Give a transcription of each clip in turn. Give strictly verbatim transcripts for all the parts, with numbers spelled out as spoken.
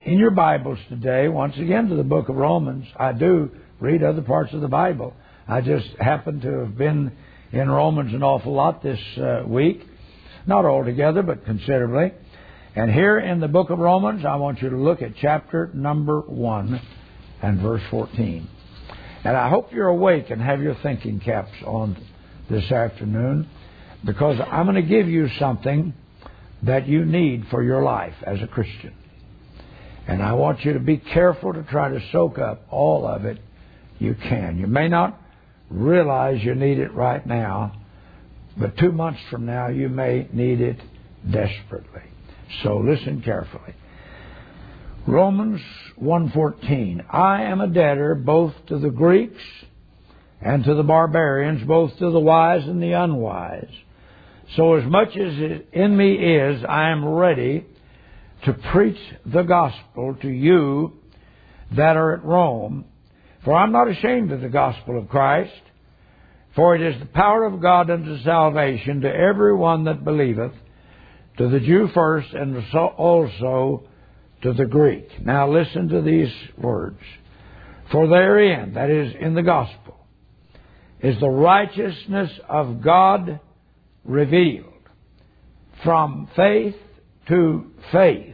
in your Bibles today, once again, to the book of Romans. I do read other parts of the Bible. I just happen to have been in Romans an awful lot this uh, week. Not altogether, but considerably. And here in the book of Romans, I want you to look at chapter number one and verse fourteen. And I hope you're awake and have your thinking caps on this afternoon, because I'm going to give you something that you need for your life as a Christian. And I want you to be careful to try to soak up all of it you can. You may not realize you need it right now, but two months from now you may need it desperately. So listen carefully. Romans one fourteen. I am a debtor both to the Greeks and to the barbarians, both to the wise and the unwise. So as much as it in me is, I am ready to preach the gospel to you that are at Rome. For I'm not ashamed of the gospel of Christ, for it is the power of God unto salvation to every one that believeth, to the Jew first, and also to the Greek. Now listen to these words. For therein, that is, in the gospel, is the righteousness of God revealed, from faith to faith.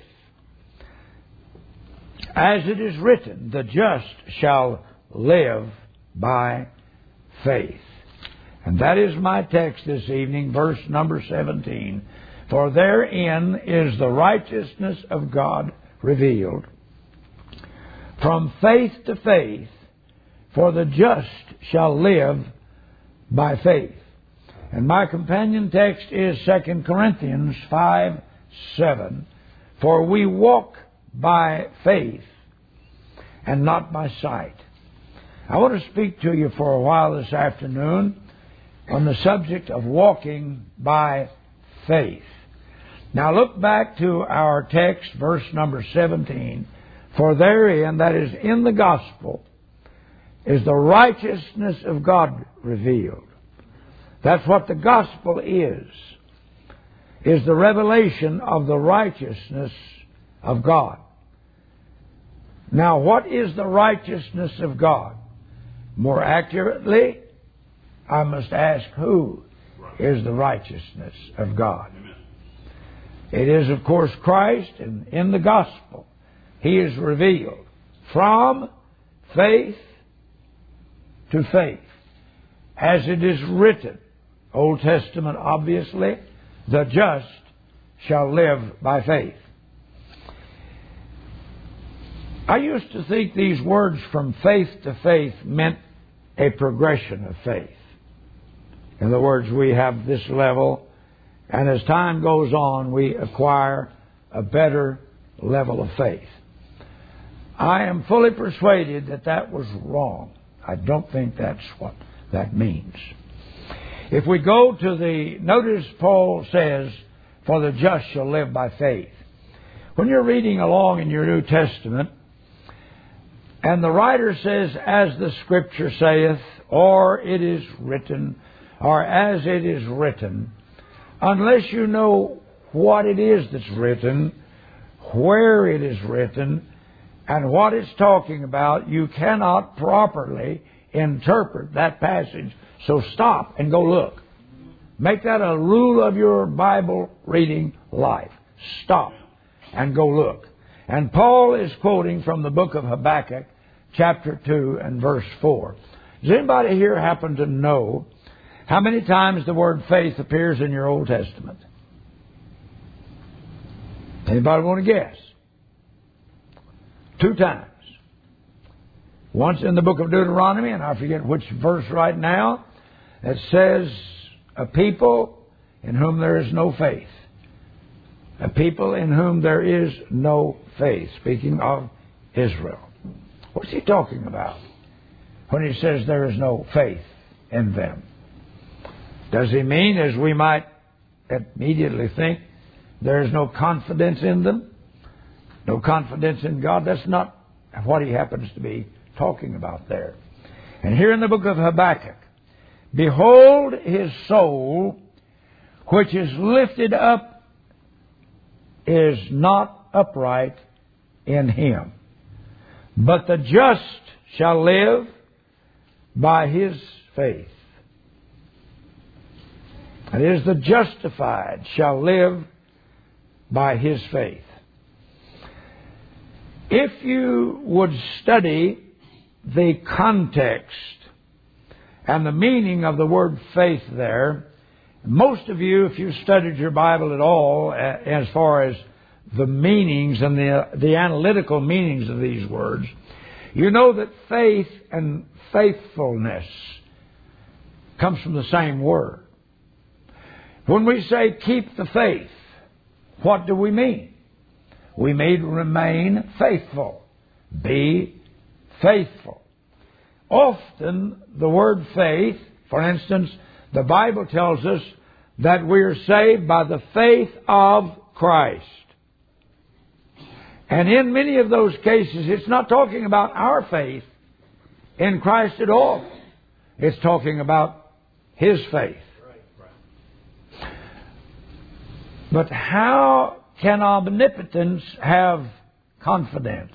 As it is written, the just shall live by faith. And that is my text this evening, verse number seventeen. For therein is the righteousness of God revealed, from faith to faith, for the just shall live by faith. And my companion text is Second Corinthians five seven. For we walk by faith and not by sight. I want to speak to you for a while this afternoon on the subject of walking by faith. Now look back to our text, verse number seventeen. For therein, that is in the gospel, is the righteousness of God revealed. That's what the gospel is, is the revelation of the righteousness of God. Now, what is the righteousness of God? More accurately, I must ask, who is the righteousness of God? It is, of course, Christ, and in the gospel, He is revealed from faith to faith. As it is written, Old Testament, obviously, the just shall live by faith. I used to think these words from faith to faith meant a progression of faith. In other words, we have this level, and as time goes on, we acquire a better level of faith. I am fully persuaded that that was wrong. I don't think that's what that means. If we go to the, notice Paul says, for the just shall live by faith. When you're reading along in your New Testament, and the writer says, as the Scripture saith, or it is written, or as it is written, unless you know what it is that's written, where it is written, and what it's talking about, you cannot properly interpret that passage. So stop and go look. Make that a rule of your Bible reading life. Stop and go look. And Paul is quoting from the book of Habakkuk, chapter two and verse four. Does anybody here happen to know how many times the word faith appears in your Old Testament? Anybody want to guess? Two times. Once in the book of Deuteronomy, and I forget which verse right now, it says, a people in whom there is no faith. A people in whom there is no faith. Speaking of Israel. What's he talking about when he says there is no faith in them? Does he mean, as we might immediately think, there is no confidence in them? No confidence in God? That's not what he happens to be talking about there. And here in the book of Habakkuk, behold, his soul, which is lifted up, is not upright in Him. But the just shall live by his faith. That is, the justified shall live by his faith. If you would study the context and the meaning of the word faith there, most of you, if you've studied your Bible at all, as far as the meanings and the, the analytical meanings of these words, you know that faith and faithfulness comes from the same word. When we say keep the faith, what do we mean? We mean remain faithful. Be faithful. Often the word faith, for instance, the Bible tells us that we are saved by the faith of Christ. And in many of those cases, it's not talking about our faith in Christ at all. It's talking about His faith. But how can omnipotence have confidence?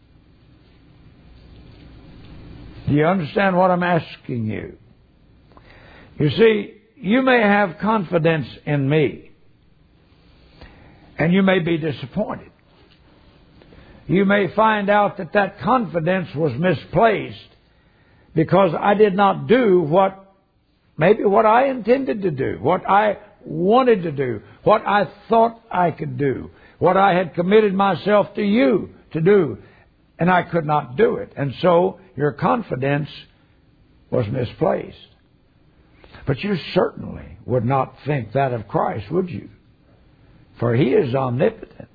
Do you understand what I'm asking you? You see, you may have confidence in me, and you may be disappointed. You may find out that that confidence was misplaced because I did not do what, maybe what I intended to do, what I wanted to do, what I thought I could do, what I had committed myself to you to do, and I could not do it. And so your confidence was misplaced. But you certainly would not think that of Christ, would you? For He is omnipotent.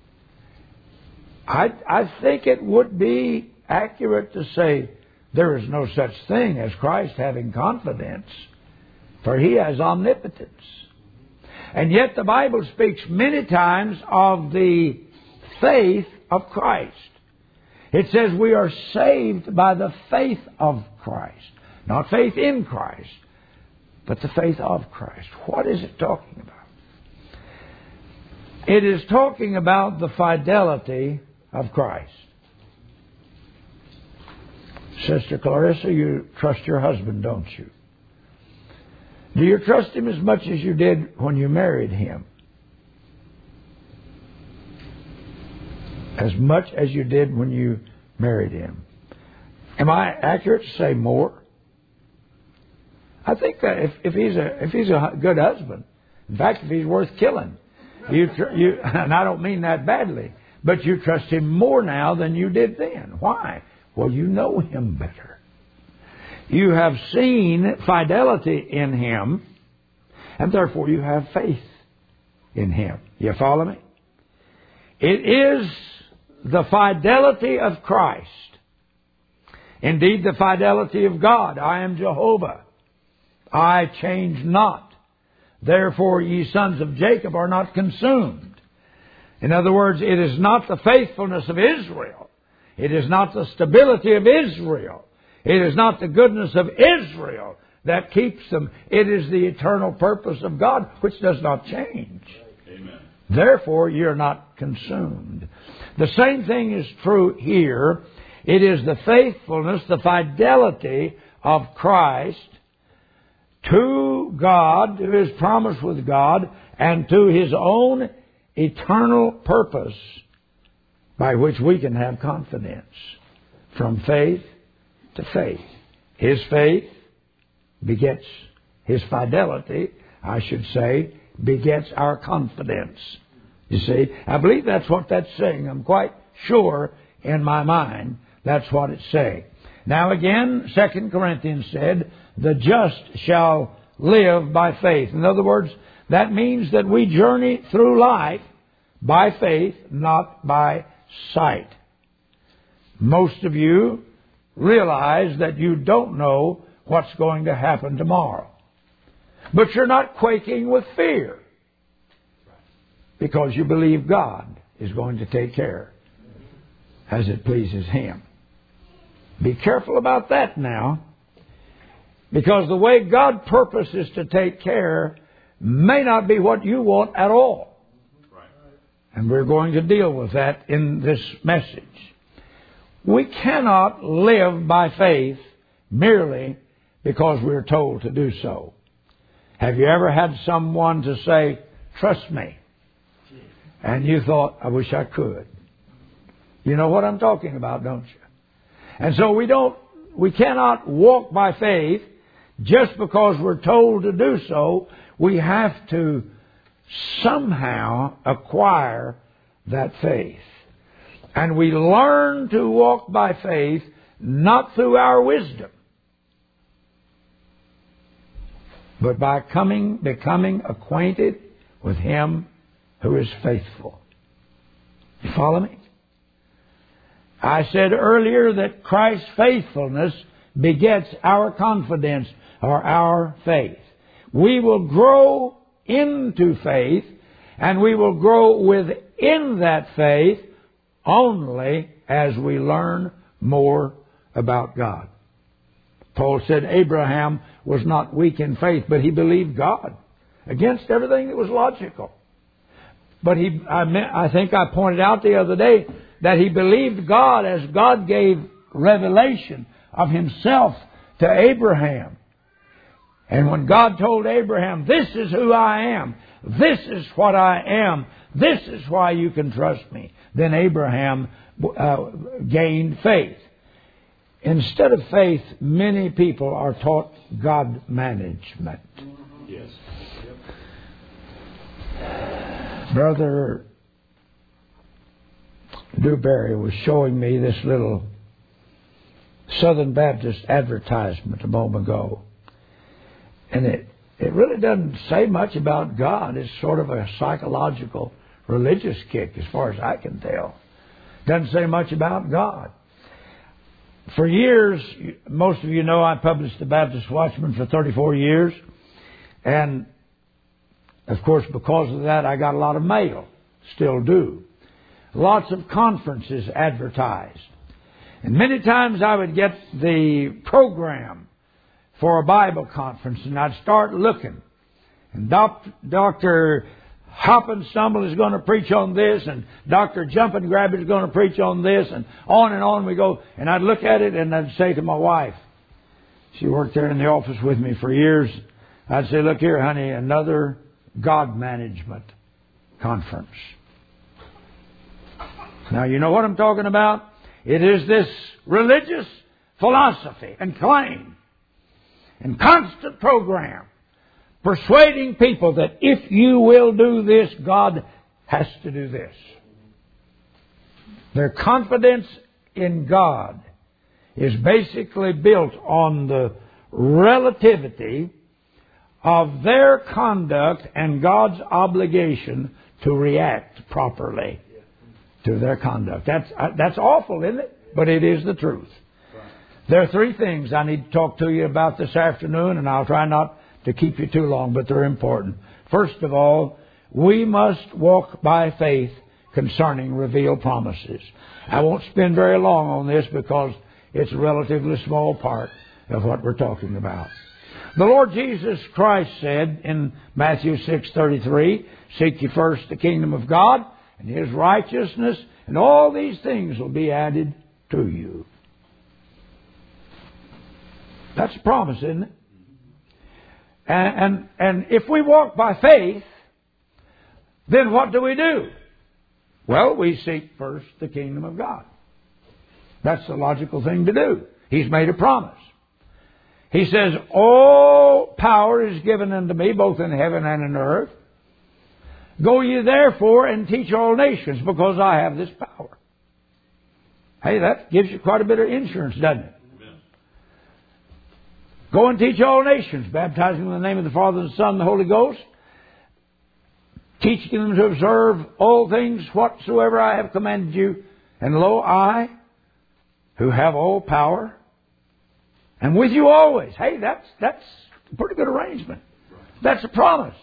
I, I think it would be accurate to say there is no such thing as Christ having confidence, for He has omnipotence. And yet the Bible speaks many times of the faith of Christ. It says we are saved by the faith of Christ. Not faith in Christ, but the faith of Christ. What is it talking about? It is talking about the fidelity of Christ. Sister Clarissa, you trust your husband, don't you? Do you trust him as much as you did when you married him? As much as you did when you married him. Am I accurate to say more? I think that if, if he's a if he's a good husband, in fact, if he's worth killing, you tr- you and I don't mean that badly, but you trust him more now than you did then. Why? Well, you know him better. You have seen fidelity in him, and therefore you have faith in him. You follow me? It is the fidelity of Christ. Indeed, the fidelity of God. I am Jehovah. I change not. Therefore, ye sons of Jacob are not consumed. In other words, it is not the faithfulness of Israel. It is not the stability of Israel. It is not the goodness of Israel that keeps them. It is the eternal purpose of God, which does not change. Amen. Therefore, you're not consumed. The same thing is true here. It is the faithfulness, the fidelity of Christ to God, to His promise with God, and to His own eternal purpose by which we can have confidence from faith to faith. His faith begets His fidelity, I should say, begets our confidence. You see, I believe that's what that's saying. I'm quite sure in my mind that's what it's saying. Now again, Second Corinthians said, the just shall live by faith. In other words, that means that we journey through life by faith, not by sight. Most of you realize that you don't know what's going to happen tomorrow. But you're not quaking with fear because you believe God is going to take care as it pleases Him. Be careful about that now, because the way God purposes to take care may not be what you want at all. And we're going to deal with that in this message. We cannot live by faith merely because we're told to do so. Have you ever had someone to say, trust me? And you thought, I wish I could. You know what I'm talking about, don't you? And so we don't, we cannot walk by faith just because we're told to do so. We have to somehow acquire that faith. And we learn to walk by faith not through our wisdom, but by coming, becoming acquainted with Him who is faithful. You follow me? I said earlier that Christ's faithfulness begets our confidence or our faith. We will grow into faith, and we will grow within that faith only as we learn more about God. Paul said Abraham was not weak in faith, but he believed God against everything that was logical. But he, I, meant, I think I pointed out the other day that he believed God as God gave revelation of Himself to Abraham. And when God told Abraham, this is who I am, this is what I am, this is why you can trust me, then Abraham uh, gained faith. Instead of faith, many people are taught God management. Yes. Yep. Brother Dewberry was showing me this little Southern Baptist advertisement a moment ago. And it, it really doesn't say much about God. It's sort of a psychological religious kick as far as I can tell. Doesn't say much about God. For years, most of you know I published the Baptist Watchman for thirty-four years. And, of course, because of that, I got a lot of mail. Still do. Lots of conferences advertised. And many times I would get the program for a Bible conference, and I'd start looking. And Doctor Hop and Stumble is going to preach on this, and Doctor Jump and Grab is going to preach on this, and on and on we go. And I'd look at it, and I'd say to my wife, she worked there in the office with me for years, I'd say, look here, honey, another God management conference. Now, you know what I'm talking about? It is this religious philosophy and claim and constant program persuading people that if you will do this, God has to do this. Their confidence in God is basically built on the relativity of their conduct and God's obligation to react properly to their conduct. That's uh, that's awful, isn't it? But it is the truth. There are three things I need to talk to you about this afternoon, and I'll try not to keep you too long, but they're important. First of all, we must walk by faith concerning revealed promises. I won't spend very long on this because it's a relatively small part of what we're talking about. The Lord Jesus Christ said in Matthew six thirty-three, seek ye first the kingdom of God and His righteousness, and all these things will be added to you. That's a promise, isn't it? And, and, and if we walk by faith, then what do we do? Well, we seek first the kingdom of God. That's the logical thing to do. He's made a promise. He says, all power is given unto me, both in heaven and in earth. Go ye therefore and teach all nations, because I have this power. Hey, that gives you quite a bit of insurance, doesn't it? Amen. Go and teach all nations, baptizing them in the name of the Father, the Son, and the Holy Ghost, teaching them to observe all things whatsoever I have commanded you. And lo, I, who have all power, am with you always. Hey, that's that's a pretty good arrangement. That's a promise.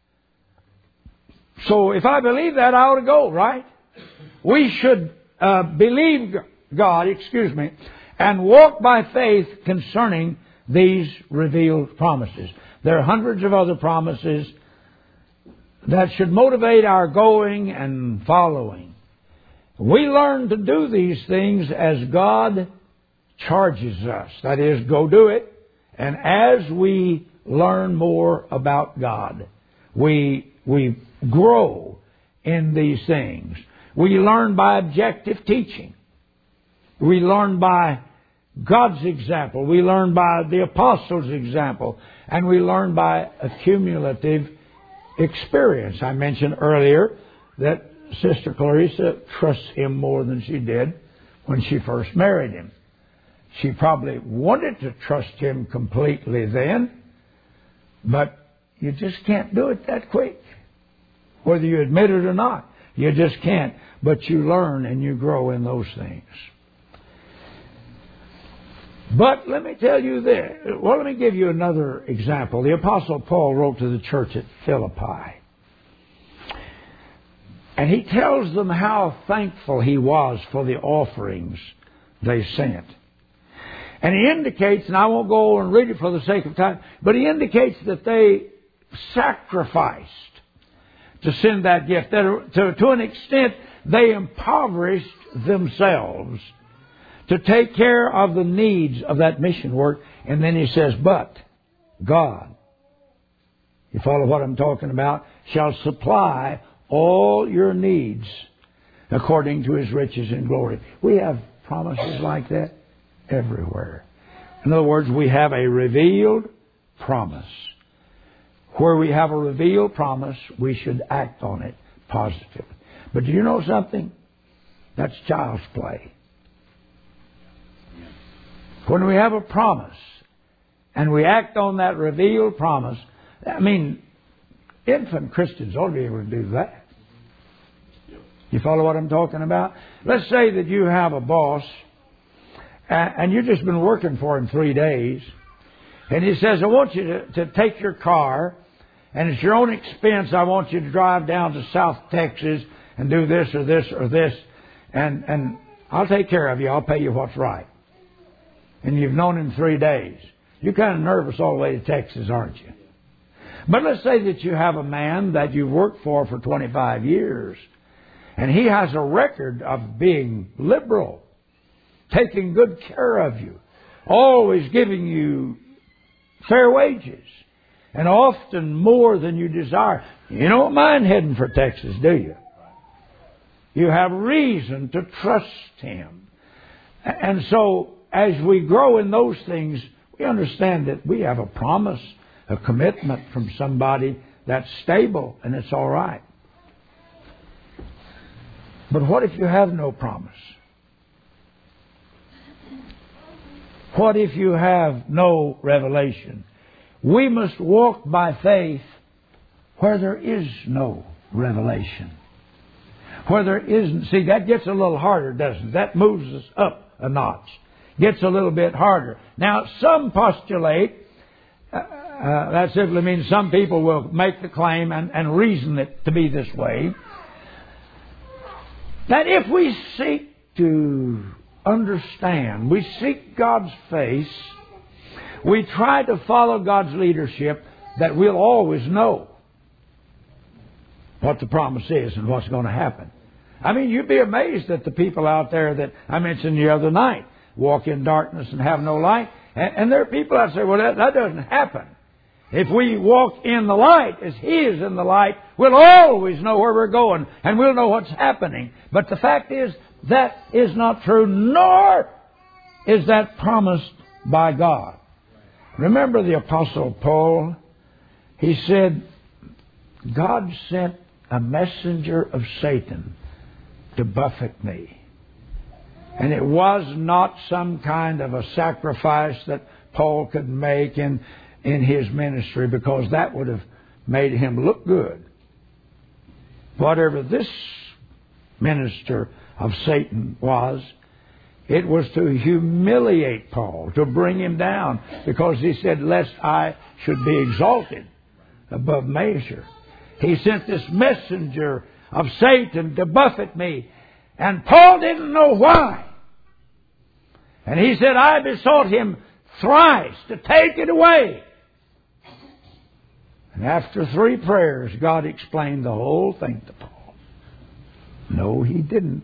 So if I believe that, I ought to go, right? We should uh, believe God, excuse me, and walk by faith concerning these revealed promises. There are hundreds of other promises that should motivate our going and following. We learn to do these things as God charges us. That is, go do it. And as we learn more about God, we, we grow in these things. We learn by objective teaching. We learn by God's example. We learn by the apostles' example. And we learn by accumulative experience. I mentioned earlier that Sister Clarissa trusts Him more than she did when she first married Him. She probably wanted to trust Him completely then, but you just can't do it that quick. Whether you admit it or not, you just can't. But you learn and you grow in those things. But let me tell you this. Well, let me give you another example. The Apostle Paul wrote to the church at Philippi. And he tells them how thankful he was for the offerings they sent. And he indicates, and I won't go and read it for the sake of time, but he indicates that they sacrificed to send that gift. That to, to an extent, they impoverished themselves to take care of the needs of that mission work. And then he says, but God, you follow what I'm talking about, shall supply all your needs according to His riches and glory. We have promises like that everywhere. In other words, we have a revealed promise. Where we have a revealed promise, we should act on it positively. But do you know something? That's child's play. When we have a promise and we act on that revealed promise, I mean, infant Christians ought to be able to do that. You follow what I'm talking about? Let's say that you have a boss and you've just been working for him three days. And he says, I want you to, to take your car, and at your own expense, I want you to drive down to South Texas and do this or this or this. And, and I'll take care of you. I'll pay you what's right. And you've known him three days. You're kind of nervous all the way to Texas, aren't you? But let's say that you have a man that you've worked for for twenty-five years. And he has a record of being liberal, taking good care of you, always giving you fair wages, and often more than you desire. You don't mind heading for Texas, do you? You have reason to trust Him. And so, as we grow in those things, we understand that we have a promise, a commitment from somebody that's stable, and it's all right. But what if you have no promise? What if you have no revelation? We must walk by faith where there is no revelation. Where there isn't. See, that gets a little harder, doesn't it? That moves us up a notch. Gets a little bit harder. Now, some postulate, uh, uh, that simply means some people will make the claim and, and reason it to be this way, that if we seek to understand, we seek God's face, we try to follow God's leadership, that we'll always know what the promise is and what's going to happen. I mean, you'd be amazed at the people out there that I mentioned the other night, walk in darkness and have no light. And, and there are people that say, well, that, that doesn't happen. If we walk in the light as He is in the light, we'll always know where we're going and we'll know what's happening. But the fact is, that is not true, nor is that promised by God. Remember the Apostle Paul? He said, God sent a messenger of Satan to buffet me. And it was not some kind of a sacrifice that Paul could make in in his ministry, because that would have made him look good. Whatever this minister of Satan was, it was to humiliate Paul, to bring him down, because he said, lest I should be exalted above measure. He sent this messenger of Satan to buffet me, and Paul didn't know why. And he said, I besought him thrice to take it away. And after three prayers, God explained the whole thing to Paul. No, He didn't.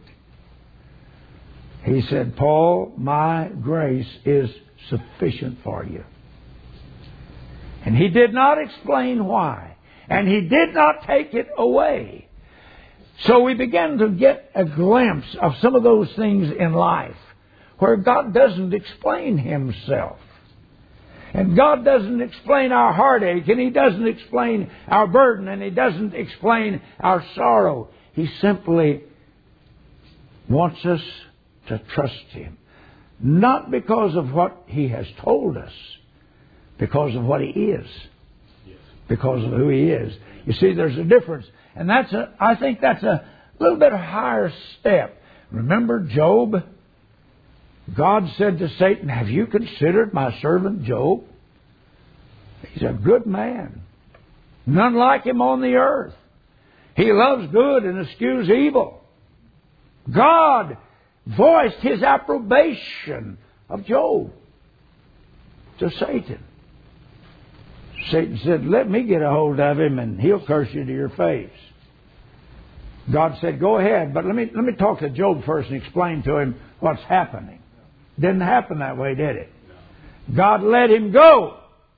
He said, Paul, my grace is sufficient for you. And He did not explain why. And He did not take it away. So we began to get a glimpse of some of those things in life where God doesn't explain Himself. And God doesn't explain our heartache, and He doesn't explain our burden, and He doesn't explain our sorrow. He simply wants us to trust Him. Not because of what He has told us, because of what He is. Because of who He is. You see, there's a difference. And that's a, I think that's a little bit higher step. Remember Job? God said to Satan, have you considered my servant Job? He's a good man. None like him on the earth. He loves good and eschews evil. God voiced His approbation of Job to Satan. Satan said, let me get a hold of him and he'll curse you to your face. God said, go ahead, but let me let me talk to Job first and explain to him what's happening. Didn't happen that way, did it? God let him go.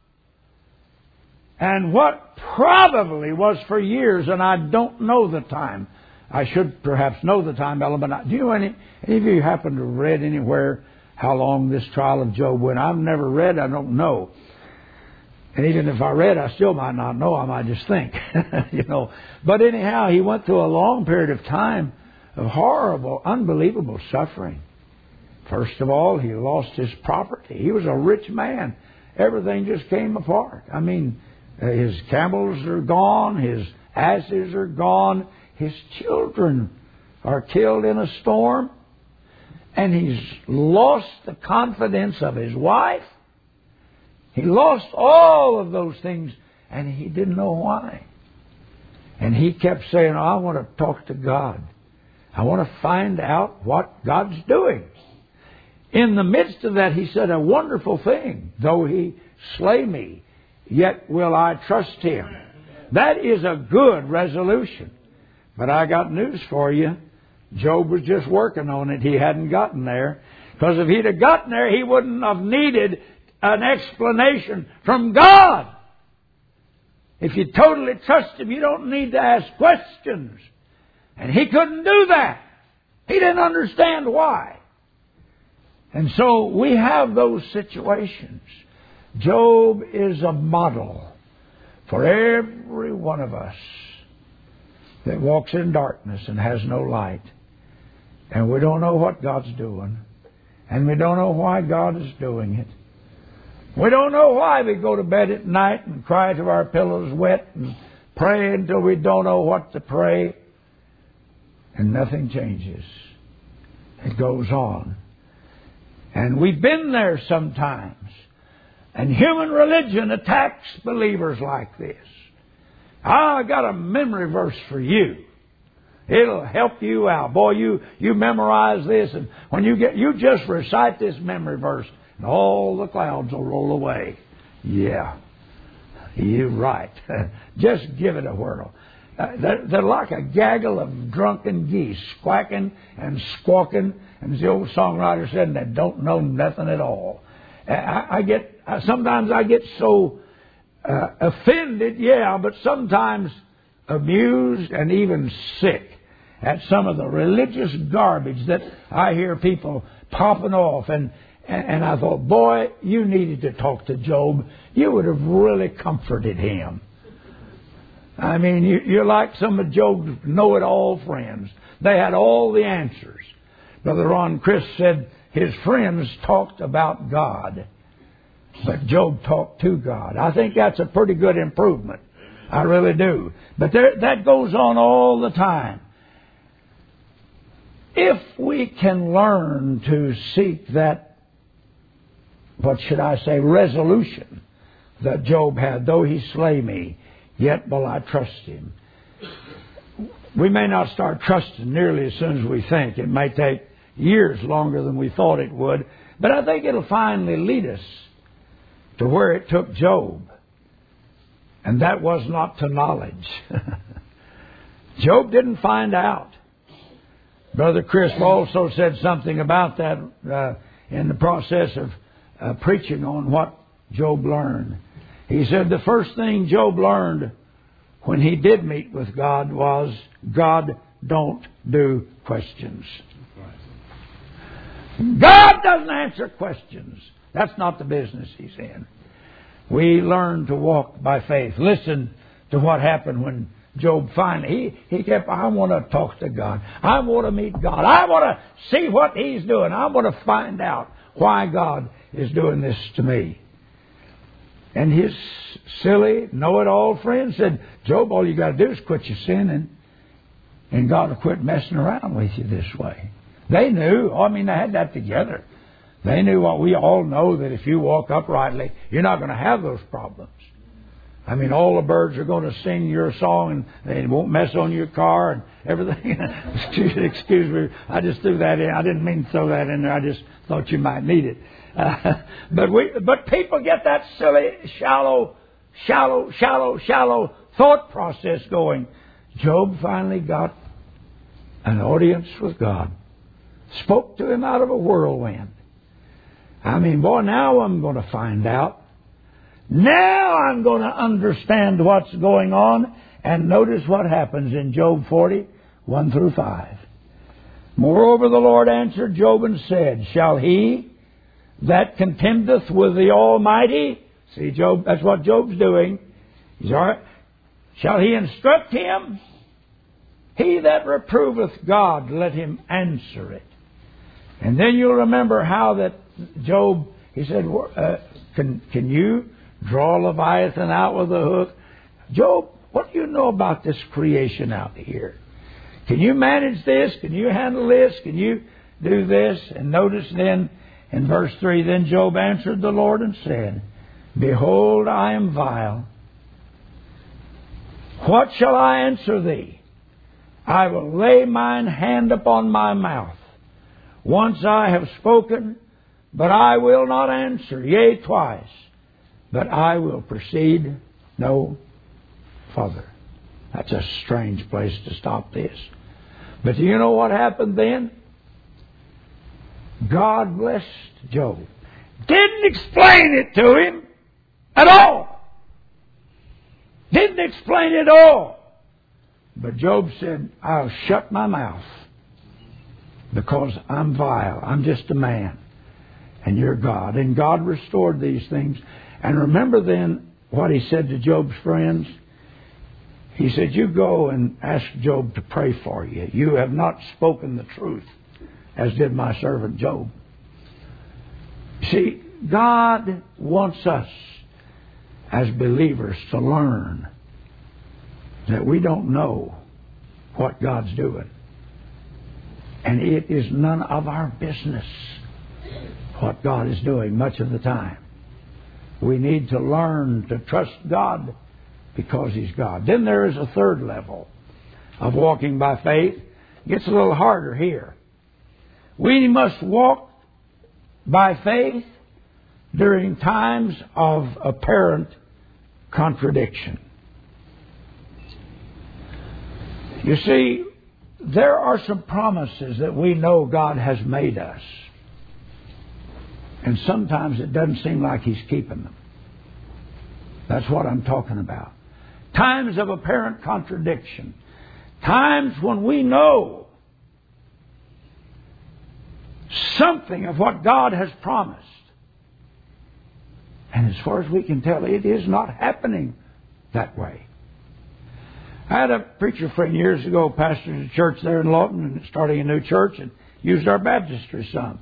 And what probably was for years, and I don't know the time. I should perhaps know the time element. Do you know any, any of you happen to have read anywhere how long this trial of Job went? I've never read, I don't know. And even if I read, I still might not know. I might just think, you know. But anyhow, he went through a long period of time of horrible, unbelievable suffering. First of all, he lost his property. He was a rich man. Everything just came apart. I mean, his camels are gone. His asses are gone. His children are killed in a storm. And he's lost the confidence of his wife. He lost all of those things, and he didn't know why. And he kept saying, oh, I want to talk to God. I want to find out what God's doing. In the midst of that, he said a wonderful thing. Though He slay me, yet will I trust Him. That is a good resolution. But I got news for you. Job was just working on it. He hadn't gotten there. Because if he'd have gotten there, he wouldn't have needed an explanation from God. If you totally trust Him, you don't need to ask questions. And he couldn't do that. He didn't understand why. And so we have those situations. Job is a model for every one of us that walks in darkness and has no light. And we don't know what God's doing. And we don't know why God is doing it. We don't know why we go to bed at night and cry till our pillows wet and pray until we don't know what to pray. And nothing changes. It goes on. And we've been there sometimes. And human religion attacks believers like this. I got a memory verse for you. It'll help you out. Boy, you, you memorize this, and when you get, you just recite this memory verse, and all the clouds will roll away. Yeah, you're right. Just give it a whirl. Uh, they're, they're like a gaggle of drunken geese, quacking and squawking, and as the old songwriter said, they don't know nothing at all. I, I get sometimes I get so uh, offended, yeah, but sometimes amused and even sick at some of the religious garbage that I hear people popping off. And, and I thought, boy, you needed to talk to Job. You would have really comforted him. I mean, you, you're like some of Job's know-it-all friends. They had all the answers. Brother Ron Chris said his friends talked about God, but Job talked to God. I think that's a pretty good improvement. I really do. But there, that goes on all the time. If we can learn to seek that, what should I say, resolution that Job had, though He slay me, yet will I trust Him. We may not start trusting nearly as soon as we think. It may take years longer than we thought it would. But I think it'll finally lead us to where it took Job. And that was not to knowledge. Job didn't find out. Brother Chris also said something about that uh, in the process of uh, preaching on what Job learned. He said the first thing Job learned when he did meet with God was, God don't do questions. God doesn't answer questions. That's not the business He's in. We learn to walk by faith. Listen to what happened when Job finally, he, he kept, I want to talk to God. I want to meet God. I want to see what He's doing. I want to find out why God is doing this to me. And his silly, know-it-all friend said, Job, all you got to do is quit your sinning, and God will quit messing around with you this way. They knew. I mean, they had that together. They knew what we all know, that if you walk uprightly, you're not going to have those problems. I mean, all the birds are going to sing your song, and they won't mess on your car and everything. excuse, excuse me, I just threw that in. I didn't mean to throw that in there. I just thought you might need it. Uh, but we, but people get that silly, shallow, shallow, shallow, shallow thought process going. Job finally got an audience with God. Spoke to him out of a whirlwind. I mean, boy, now I'm going to find out. Now I'm going to understand what's going on. And notice what happens in Job forty, one through five. Moreover, the Lord answered Job and said, shall he that contendeth with the Almighty, see, Job, that's what Job's doing. He's all right. Shall he instruct him? He that reproveth God, let him answer it. And then you'll remember how that Job, he said, uh, can, can you draw Leviathan out with a hook? Job, what do you know about this creation out here? Can you manage this? Can you handle this? Can you do this? And notice then in verse three, then Job answered the Lord and said, behold, I am vile. What shall I answer thee? I will lay mine hand upon my mouth. Once I have spoken, but I will not answer, yea, twice, but I will proceed no further. That's a strange place to stop this. But do you know what happened then? God blessed Job. Didn't explain it to him at all. Didn't explain it all. But Job said, I'll shut my mouth because I'm vile. I'm just a man. And you're God. And God restored these things. And remember then what He said to Job's friends? He said, you go and ask Job to pray for you. You have not spoken the truth, as did my servant Job. See, God wants us as believers to learn that we don't know what God's doing. And it is none of our business what God is doing much of the time. We need to learn to trust God because He's God. Then there is a third level of walking by faith. It gets a little harder here. We must walk by faith during times of apparent contradiction. You see, there are some promises that we know God has made us. And sometimes it doesn't seem like He's keeping them. That's what I'm talking about. Times of apparent contradiction. Times when we know something of what God has promised. And as far as we can tell, it is not happening that way. I had a preacher friend years ago, pastored a church there in Lawton, and starting a new church, and used our baptistry some.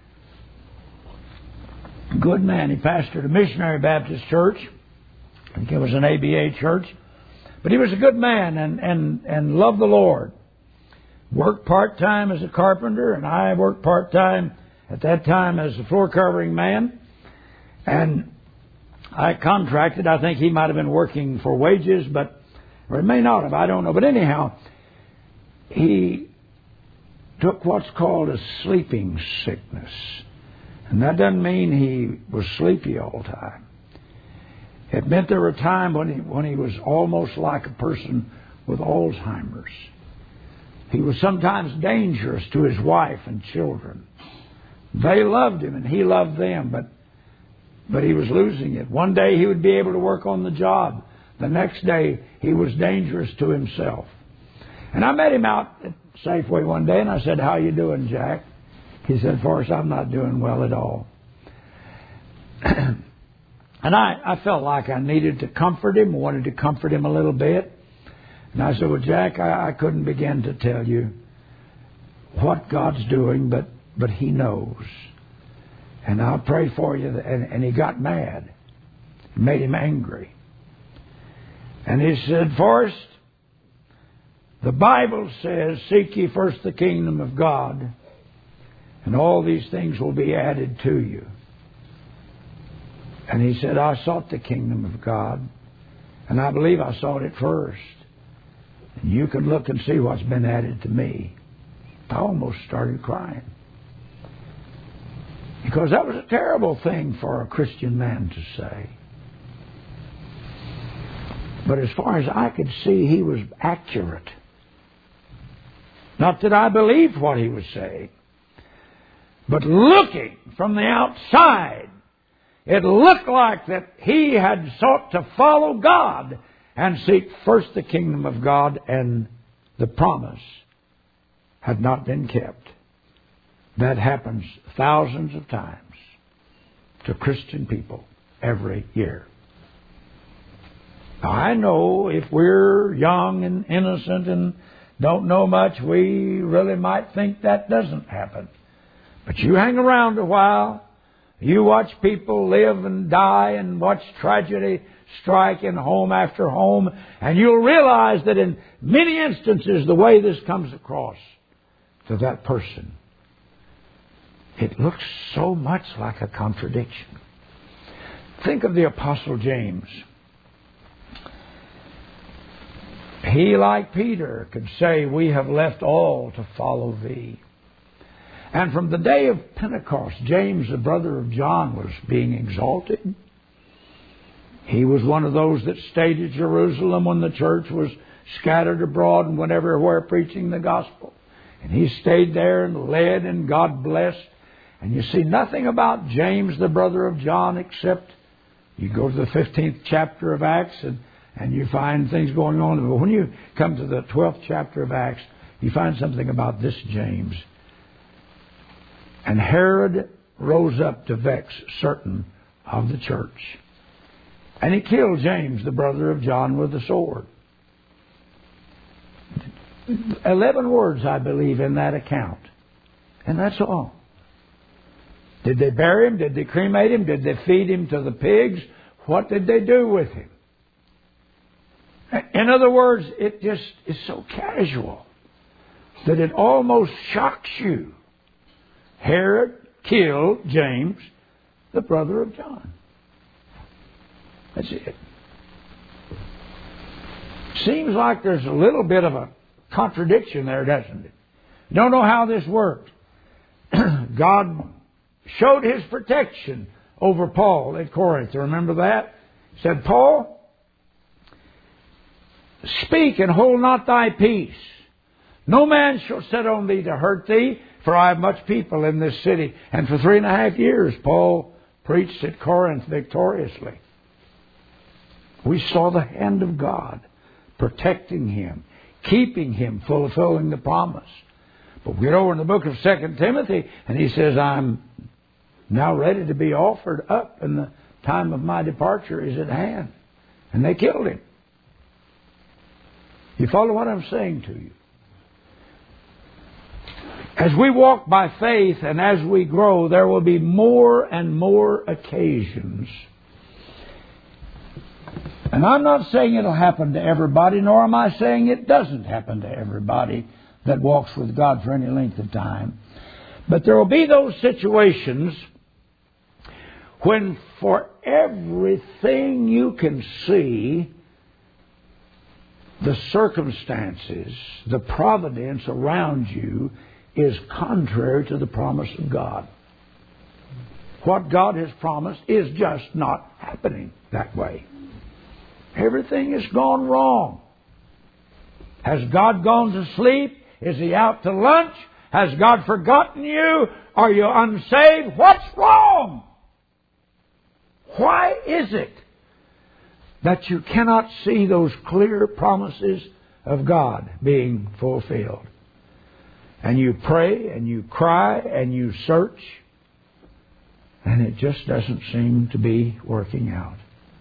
Good man. He pastored a missionary Baptist church. I think it was an A B A church. But he was a good man and, and, and loved the Lord. Worked part-time as a carpenter, and I worked part-time at that time as a floor covering man. And I contracted. I think he might have been working for wages, but or he may not have. I don't know. But anyhow, he took what's called a sleeping sickness. And that doesn't mean he was sleepy all the time. It meant there were times when he, when he was almost like a person with Alzheimer's. He was sometimes dangerous to his wife and children. They loved him and he loved them, but but he was losing it. One day he would be able to work on the job. The next day he was dangerous to himself. And I met him out at Safeway one day and I said, "How you doing, Jack?" He said, "Forrest, I'm not doing well at all." And I, I felt like I needed to comfort him, wanted to comfort him a little bit. And I said, "Well, Jack, I, I couldn't begin to tell you what God's doing, but, but He knows. And I'll pray for you." And, and he got mad. It made him angry. And he said, "Forrest, the Bible says, 'Seek ye first the kingdom of God, and all these things will be added to you.'" And he said, "I sought the kingdom of God, and I believe I sought it first. And you can look and see what's been added to me." I almost started crying. Because that was a terrible thing for a Christian man to say. But as far as I could see, he was accurate. Not that I believed what he was saying, but looking from the outside, it looked like that he had sought to follow God and seek first the kingdom of God, and the promise had not been kept. That happens thousands of times to Christian people every year. Now, I know if we're young and innocent and don't know much, we really might think that doesn't happen. But you hang around a while, you watch people live and die and watch tragedy strike in home after home, and you'll realize that in many instances the way this comes across to that person, it looks so much like a contradiction. Think of the Apostle James. He, like Peter, could say, "We have left all to follow thee." And from the day of Pentecost, James, the brother of John, was being exalted. He was one of those that stayed at Jerusalem when the church was scattered abroad and went everywhere preaching the gospel. And he stayed there and led, and God blessed. And you see nothing about James, the brother of John, except you go to the fifteenth chapter of Acts and, and you find things going on. But when you come to the twelfth chapter of Acts, you find something about this James. "And Herod rose up to vex certain of the church. And he killed James, the brother of John, with a sword." Eleven words, I believe, in that account. And that's all. Did they bury him? Did they cremate him? Did they feed him to the pigs? What did they do with him? In other words, it just is so casual that it almost shocks you. Herod killed James, the brother of John. That's it. Seems like there's a little bit of a contradiction there, doesn't it? Don't know how this worked. God showed His protection over Paul at Corinth. Remember that? He said, "Paul, speak and hold not thy peace. No man shall set on thee to hurt thee, for I have much people in this city." And for three and a half years, Paul preached at Corinth victoriously. We saw the hand of God protecting him, keeping him, fulfilling the promise. But we get over in the book of Second Timothy, and he says, "I'm now ready to be offered up, and the time of my departure is at hand." And they killed him. You follow what I'm saying to you? As we walk by faith and as we grow, there will be more and more occasions. And I'm not saying it'll happen to everybody, nor am I saying it doesn't happen to everybody that walks with God for any length of time. But there will be those situations when for everything you can see, the circumstances, the providence around you is contrary to the promise of God. What God has promised is just not happening that way. Everything has gone wrong. Has God gone to sleep? Is He out to lunch? Has God forgotten you? Are you unsaved? What's wrong? Why is it that you cannot see those clear promises of God being fulfilled? And you pray and you cry and you search, and it just doesn't seem to be working out.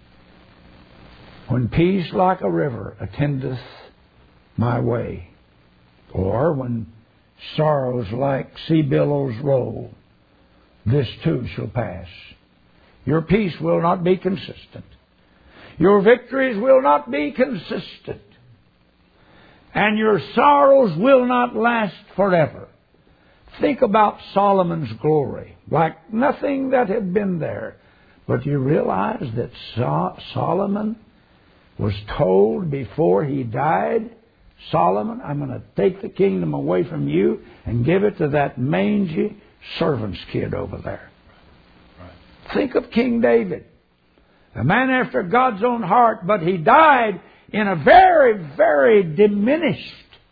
When peace like a river attendeth my way, or when sorrows like sea billows roll, this too shall pass. Your peace will not be consistent. Your victories will not be consistent. And your sorrows will not last forever. Think about Solomon's glory, like nothing that had been there. But you realize that so- Solomon was told before he died, Solomon, I'm going to take the kingdom away from you and give it to that mangy servant's kid over there. Right. Think of King David, a man after God's own heart, but he died in a very, very diminished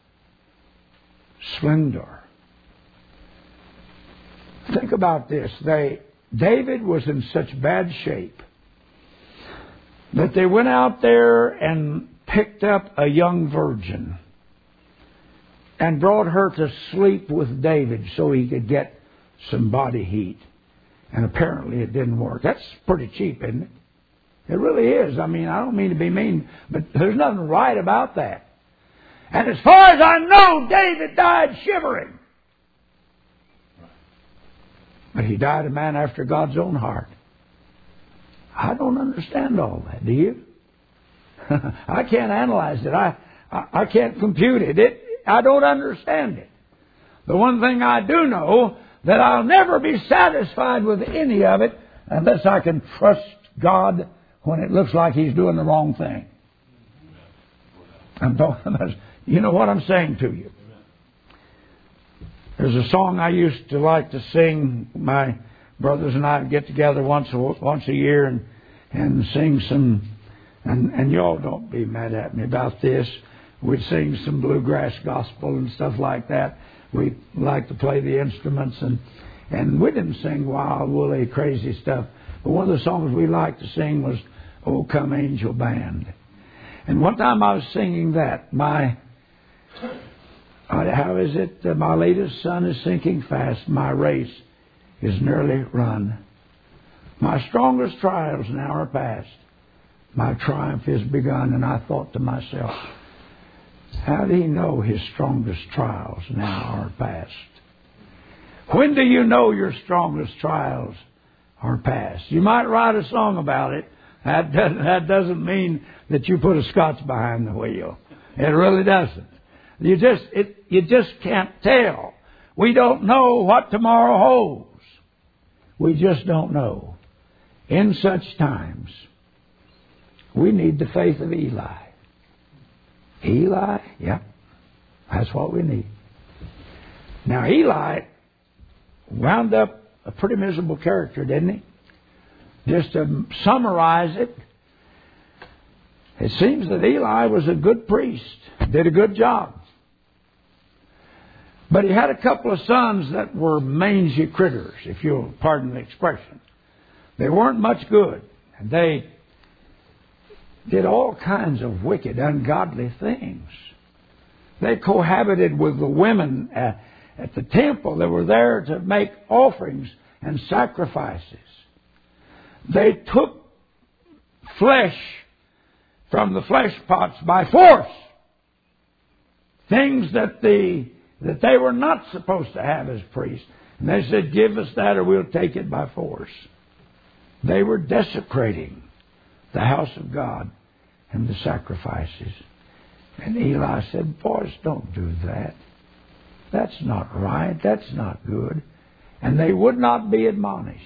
splendor. Think about this. They, David was in such bad shape that they went out there and picked up a young virgin and brought her to sleep with David so he could get some body heat. And apparently it didn't work. That's pretty cheap, isn't it? It really is. I mean, I don't mean to be mean, but there's nothing right about that. And as far as I know, David died shivering. But he died a man after God's own heart. I don't understand all that, do you? I can't analyze it. I, I, I can't compute it. it. I don't understand it. The one thing I do know, that I'll never be satisfied with any of it unless I can trust God when it looks like He's doing the wrong thing. I'm talking about, you know what I'm saying to you. There's a song I used to like to sing. My brothers and I would get together once a, once a year and, and sing some, and, and y'all don't be mad at me about this. We'd sing some bluegrass gospel and stuff like that. We like to play the instruments, and, and we didn't sing wild, woolly, crazy stuff. But one of the songs we liked to sing was "O Come Angel Band." And one time I was singing that. My, how is it? Uh, my latest sun is sinking fast. My race is nearly run. My strongest trials now are past. My triumph is begun. And I thought to myself, how do you know his strongest trials now are past? When do you know your strongest trials are past? You might write a song about it. That doesn't, that doesn't mean that you put a scotch behind the wheel. It really doesn't. You just, it, you just can't tell. We don't know what tomorrow holds. We just don't know. In such times, we need the faith of Eli. Eli, yeah, that's what we need. Now, Eli wound up a pretty miserable character, didn't he? Just to summarize it, it seems that Eli was a good priest, did a good job. But he had a couple of sons that were mangy critters, if you'll pardon the expression. They weren't much good. And they did all kinds of wicked, ungodly things. They cohabited with the women at, at the temple that were there to make offerings and sacrifices. They took flesh from the flesh pots by force. Things that the that they were not supposed to have as priests. And they said, give us that or we'll take it by force. They were desecrating the house of God and the sacrifices. And Eli said, boys, don't do that. That's not right. That's not good. And they would not be admonished.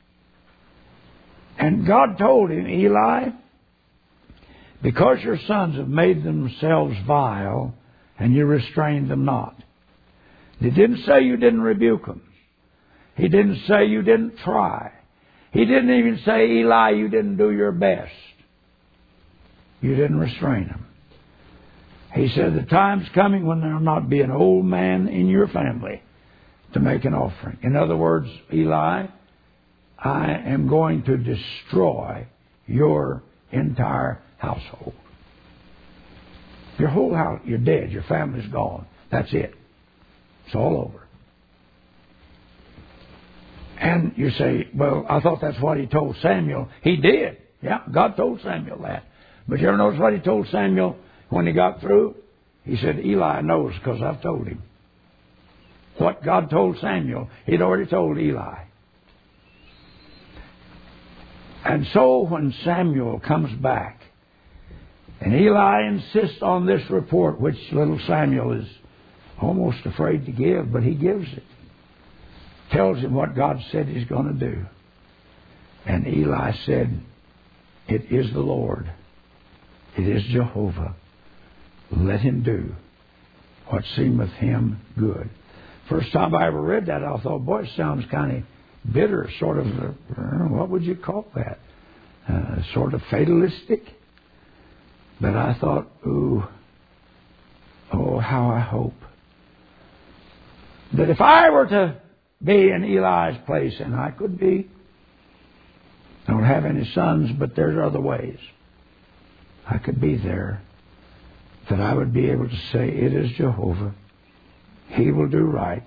And God told him, Eli, because your sons have made themselves vile and you restrained them not. He didn't say you didn't rebuke them. He didn't say you didn't try. He didn't even say, Eli, you didn't do your best. You didn't restrain them. He said, the time's coming when there will not be an old man in your family to make an offering. In other words, Eli, I am going to destroy your entire household. Your whole house, you're dead. Your family's gone. That's it. It's all over. And you say, well, I thought that's what he told Samuel. He did. Yeah, God told Samuel that. But you ever notice what he told Samuel when he got through? He said, Eli knows because I've told him. What God told Samuel, he'd already told Eli. And so when Samuel comes back, and Eli insists on this report, which little Samuel is almost afraid to give, but he gives it. Tells him what God said he's going to do. And Eli said, it is the Lord. It is Jehovah. Let him do what seemeth him good. First time I ever read that, I thought, boy, it sounds kind of bitter, sort of, uh, what would you call that? Uh, sort of fatalistic. But I thought, ooh, oh, how I hope that if I were to be in Eli's place, and I could be, I don't have any sons, but there's other ways I could be there, that I would be able to say, it is Jehovah. He will do right.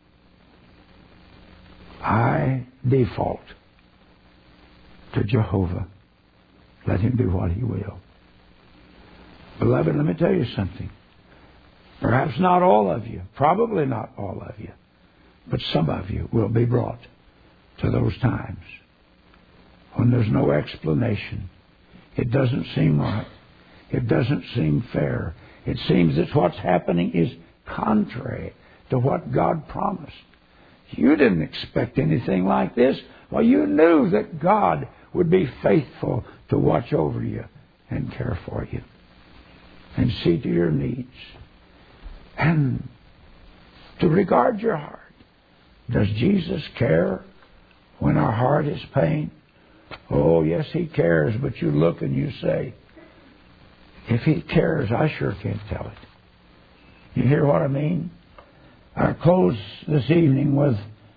I default to Jehovah. Let him do what he will. Beloved, let me tell you something. Perhaps not all of you, probably not all of you, but some of you will be brought to those times when there's no explanation. It doesn't seem right. It doesn't seem fair. It seems that what's happening is contrary to what God promised. You didn't expect anything like this. Well, you knew that God would be faithful to watch over you and care for you and see to your needs and to regard your heart. Does Jesus care when our heart is pain? Oh, yes, he cares, but you look and you say, if he cares, I sure can't tell it. You hear what I mean? I'll close this evening with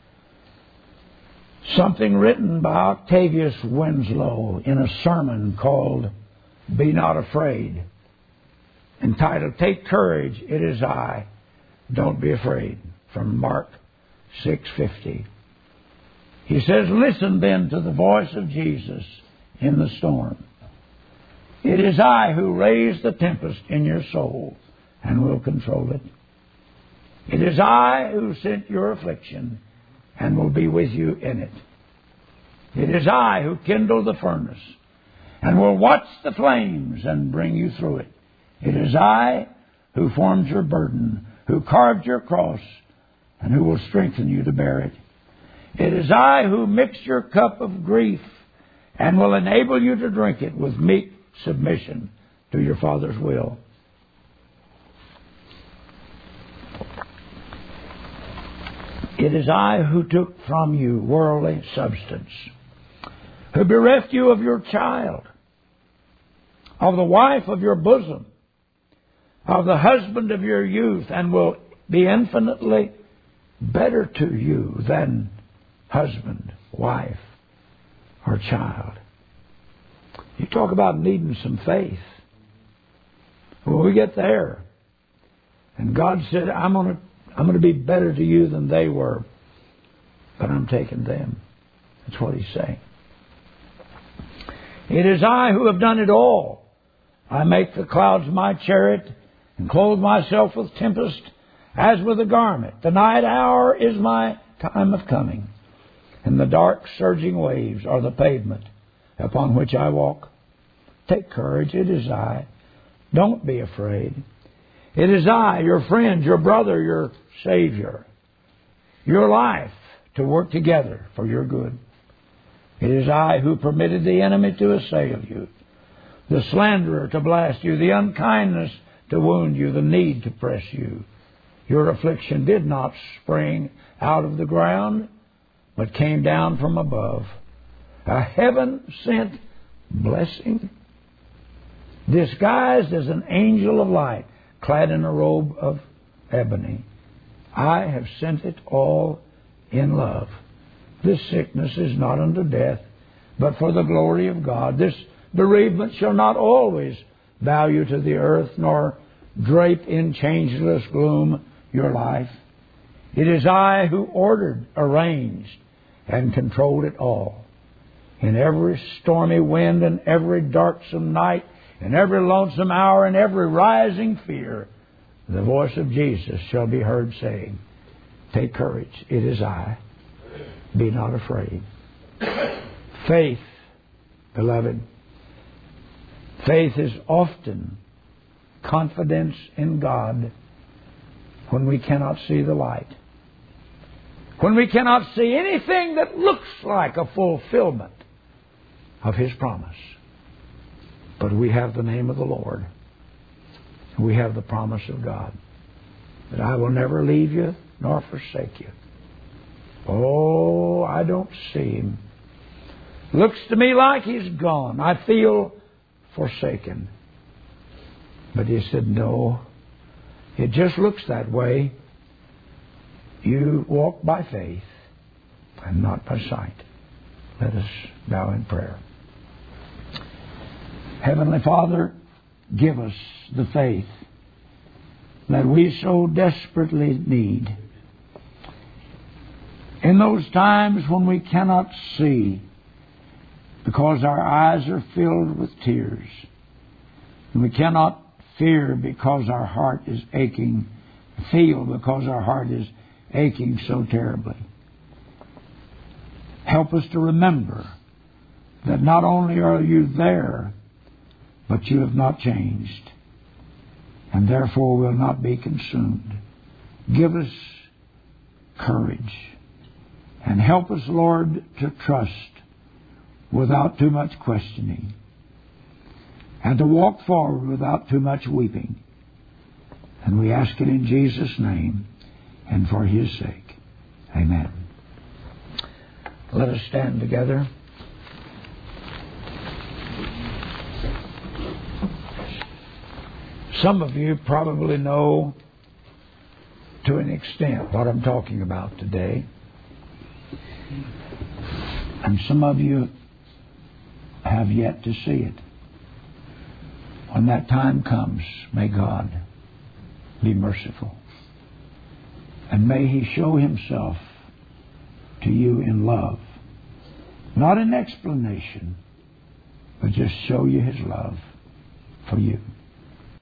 something written by Octavius Winslow in a sermon called Be Not Afraid, entitled, Take Courage, It Is I, Don't Be Afraid, from Mark six fifty. He says, listen then to the voice of Jesus in the storm. It is I who raise the tempest in your soul and will control it. It is I who sent your affliction and will be with you in it. It is I who kindle the furnace and will watch the flames and bring you through it. It is I who formed your burden, who carved your cross, and who will strengthen you to bear it. It is I who mixed your cup of grief and will enable you to drink it with meek submission to your Father's will. It is I who took from you worldly substance, who bereft you of your child, of the wife of your bosom, of the husband of your youth, and will be infinitely better to you than husband, wife, or child. You talk about needing some faith. When we get there, and God said, I'm going to I'm going to be better to you than they were, but I'm taking them. That's what he's saying. It is I who have done it all. I make the clouds my chariot and clothe myself with tempest as with a garment. The night hour is my time of coming, and the dark surging waves are the pavement upon which I walk. Take courage, it is I. Don't be afraid. It is I, your friend, your brother, your Savior, your life to work together for your good. It is I who permitted the enemy to assail you, the slanderer to blast you, the unkindness to wound you, the need to press you. Your affliction did not spring out of the ground, but came down from above. A heaven-sent blessing. disguised as an angel of light, clad in a robe of ebony. I have sent it all in love. This sickness is not unto death, but for the glory of God. This bereavement shall not always bow you to the earth, nor drape in changeless gloom your life. It is I who ordered, arranged, and controlled it all. In every stormy wind and every darksome night, in every lonesome hour and every rising fear, the voice of Jesus shall be heard saying, take courage, it is I. Be not afraid. Faith, beloved, faith is often confidence in God when we cannot see the light. When we cannot see anything that looks like a fulfillment of His promise. But we have the name of the Lord. We have the promise of God that I will never leave you nor forsake you. Oh, I don't see Him. Looks to me like He's gone. I feel forsaken. But He said, no, it just looks that way. You walk by faith and not by sight. Let us bow in prayer. Heavenly Father, give us the faith that we so desperately need. In those times when we cannot see because our eyes are filled with tears, and we cannot fear because our heart is aching, feel because our heart is aching so terribly. Help us to remember that not only are you there, but you have not changed, and therefore will not be consumed. Give us courage, and help us, Lord, to trust without too much questioning, and to walk forward without too much weeping. And we ask it in Jesus' name and for His sake. Amen. Let us stand together. Some of you probably know to an extent what I'm talking about today. And some of you have yet to see it. When that time comes, may God be merciful. And may He show Himself to you in love. Not in explanation, but just show you His love for you.